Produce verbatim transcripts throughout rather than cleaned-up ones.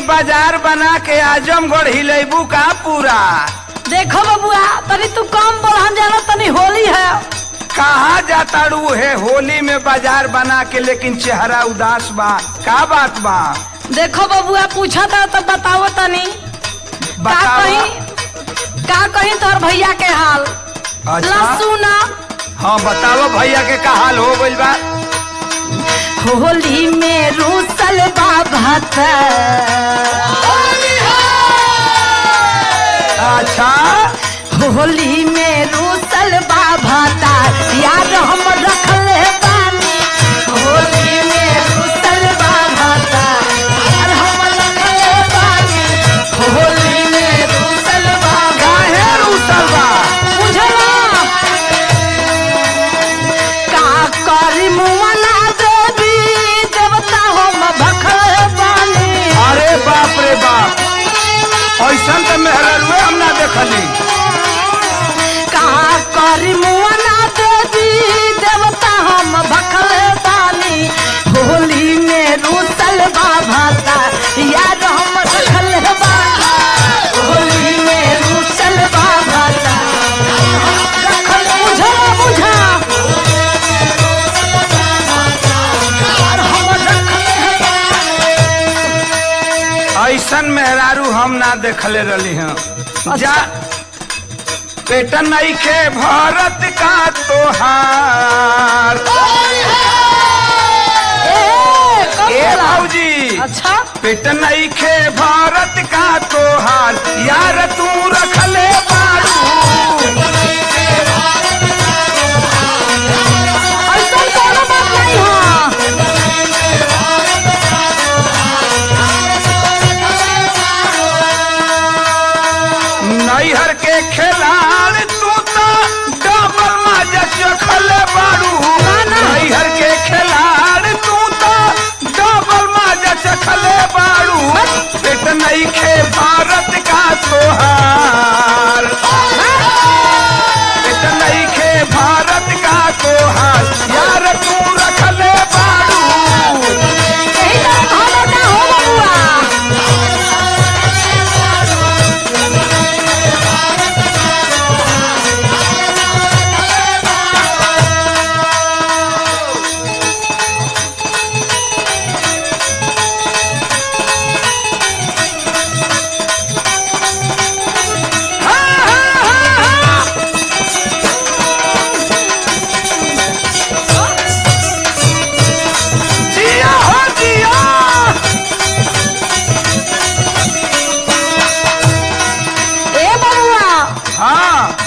बाजार बना के आजमगढ़ हिलेबू का पूरा। देखो बबुआ तनी तू कम बोल, हम जानो तनी होली है। कहाँ जाता रू है होली में बाजार बना के, लेकिन चेहरा उदास बा, का बात बा? देखो बबुआ पूछा था तो बताओ तनी का कहीं का कहीं तोर भैया के हाल। अच्छा सुना। हाँ बताओ भैया के का हाल हो गइल बा। होली में रूसल बाबा था। अच्छा होली में रूसल बाबा था यार हम रखले बानी। होली में रूसल बाबा था यार हम रखले बानी। होली में रूसल बाबा काहे रूसल बा? बुझला का करी मुमना देवी देवता हम भखले बानी। अरे बाप रे बाप, ऐसा तो मेहररुए हम ना देखली। कहा करी मुआना देवी देवता हम भखले बानी। होली में रूसल बाबा था यार हम रखले बानी। होली में रूसल बाबा था रखल बुझा बुझा यार हम रखले बानी। ऐसन मेहरारू हम ना देखले रही हैं। जा पेटन नहीं के भारत का तोहार। ए भौजी अच्छा पेटन नहीं के भारत का तोहार यार तू रखले बारू। ऐसा कोनो बात नहीं है। नैहर के खिलाड़ तू तो डबल माजा चखले बारू। नैहर के खिलाड़ तू तो डबल माजा चखले बारू। पेट नहीं खे भारत का तोहार। पेट नहीं खे भारत का तोहार यार तू रखले बारू। यही तो भावना का हो बबुआ। जिया हो जिया। ए बबुआ हाँ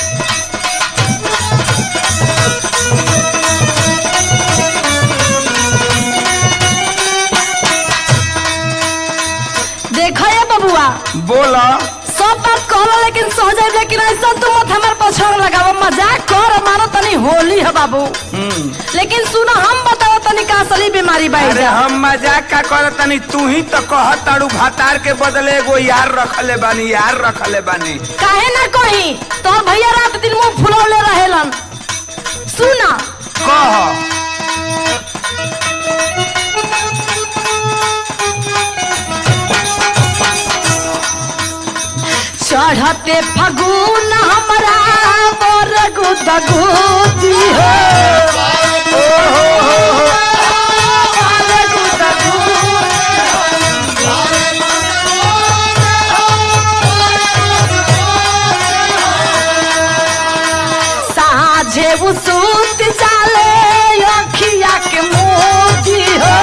देखो ये बबुआ बोला। सब बात कहलो लेकिन सहजे लेकिन ऐसा तू मत हमार पछाड़ लगाव। मजाक कर मानो तनी होली है बाबू। हम्म लेकिन सुनो हम बताओ तनी का असली बीमारी बाई अरे जा। हम मजाक का कर तनी, तू ही तो कह तारू भातार के बदले एगो यार रखले बानी, यार रखले बानी। काहे ना कही तोर भैया रात दिन मुंह फुलौले रहेलन। सुना कह चढ़ते फगुन हमरा मोर गुदगुदी हो। साझे सूत जाले अखिया के मोती हो।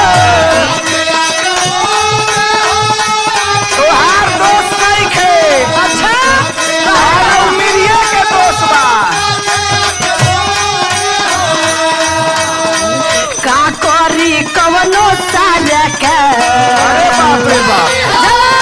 तोहार दोस्त नहीं खे। अच्छा तोहार उमिरिये के दोस्त बा। का करी कवनो साले के। अरे बाप रे बाप,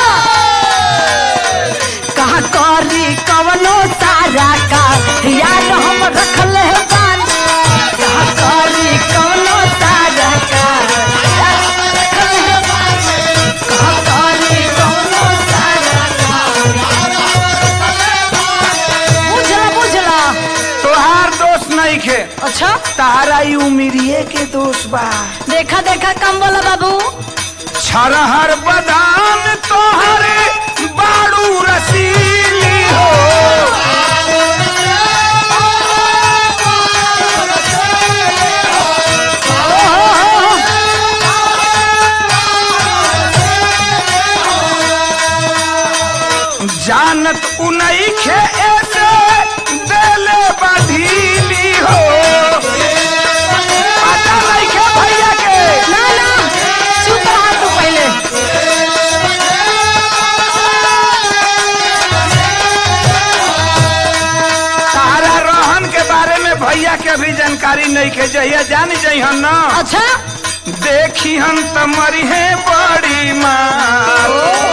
का करी कवनो सारा का यार हम रखले बानी। का करी कवनो सारा का यार हम रखले बानी। का करी कवनो सारा का बुझला बुझला। तोहार दोस्त नहीं खे। अच्छा तारा ई उमिरिये के दोस्त बा। देखा देखा कम बोला बाबू। छरहर बदान तो तोहर बाड़ू रसीली हो। जानत उनई खे ऐसे देले बधीली हो। पता नहीं खे भैया के ना ना चुप रहा तू पहले। तारा रोहन के बारे में भैया के भी जानकारी नहीं खे। जहिया जान जइहन न अच्छा देखी हम तमरी है बड़ी मार।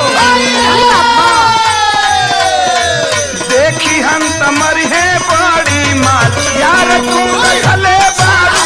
देखी हम तमरी है बड़ी मार यार तू रखले बारू।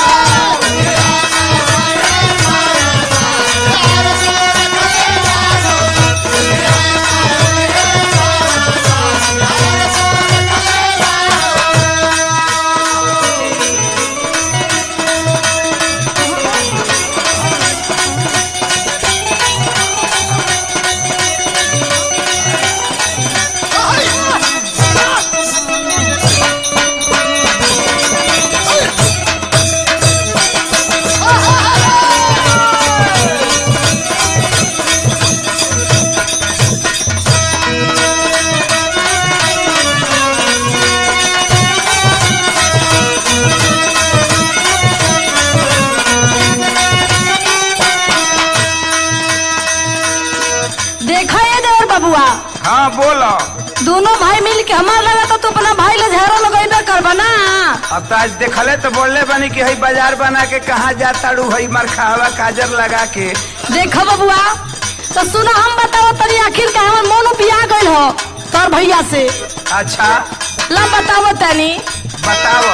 देखा ये देवर बबुआ, हाँ बोलो। दोनों भाई मिल के हमार लगा तो तू अपना भाई ले झाड़ो लगेबे करबा ना। अब तो आज देखले तो बोलले बनी कि हई बाजार बना के कहाँ जाता रू हई मरखावा काजर लगा के। देखो बबुआ तो सुना हम बताओ तनी आखिर का हमर मोनो पिया गइल हो तोर भैया से। अच्छा ला बताओ तनी। बताओ।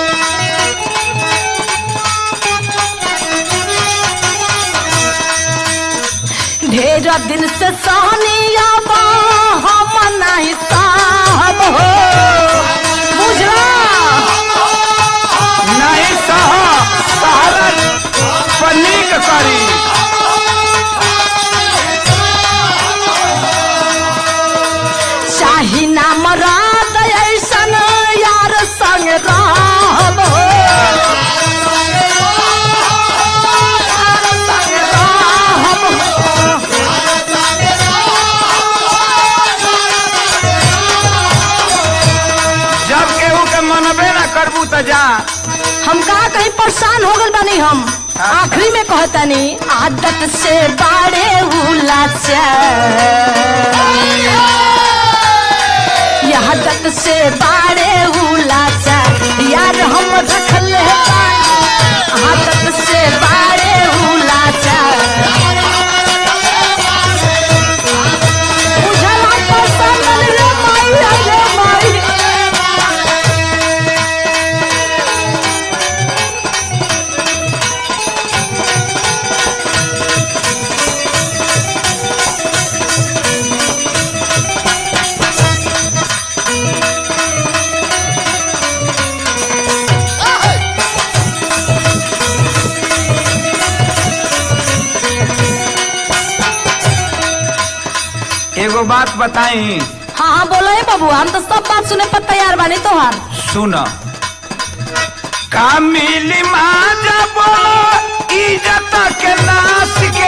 ढेर दिन से सहनिया बा हम नहीं साहब हो बुझला। नहीं सह सहारा पनीक करी। चाही ना मराद ऐसन यार संग रहब हो। यार संग रहब हो। जब केहू के मनबे ना करबू तो जा। हम कहा कहीं परेशान हो गल बानी हम। आखिरी में कहतानी आदत से बाड़े उलाचा आदत से बाड़े उलाचा यार हम रखले आदत से बाड़े उलाचा। बुझला पसंद रे माई रे माई। एगो बात बताई। हाँ हाँ बोलो है बाबू, हम तो सब बात सुने पर तैयार बानी तोहार। सुन का मिली माजा बोलो इज्जत के नाश के।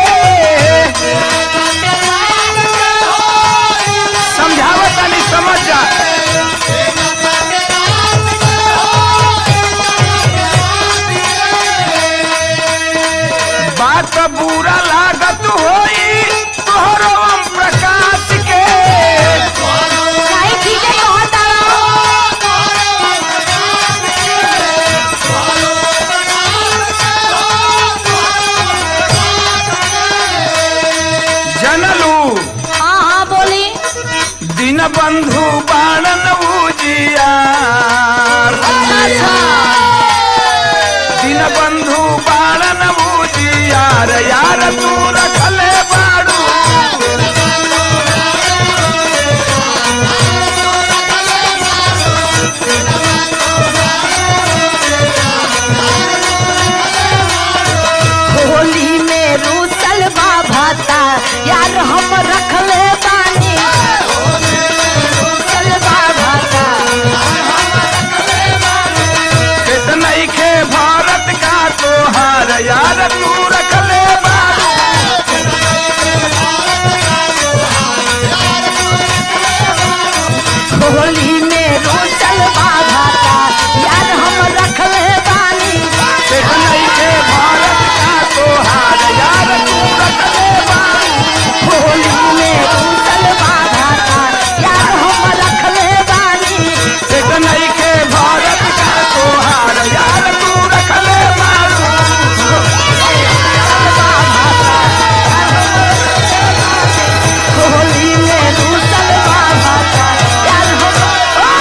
समझावत नहीं समझ जा। बात बुरा लागत होई तोहरो ओम प्रकाश के। नहीं ठीक है कहत जनलू। हाँ हाँ बोली। दिन बंधु बाणन उजियार। अच्छा दिन बंधु बाणन उजियार यार तू रखले बा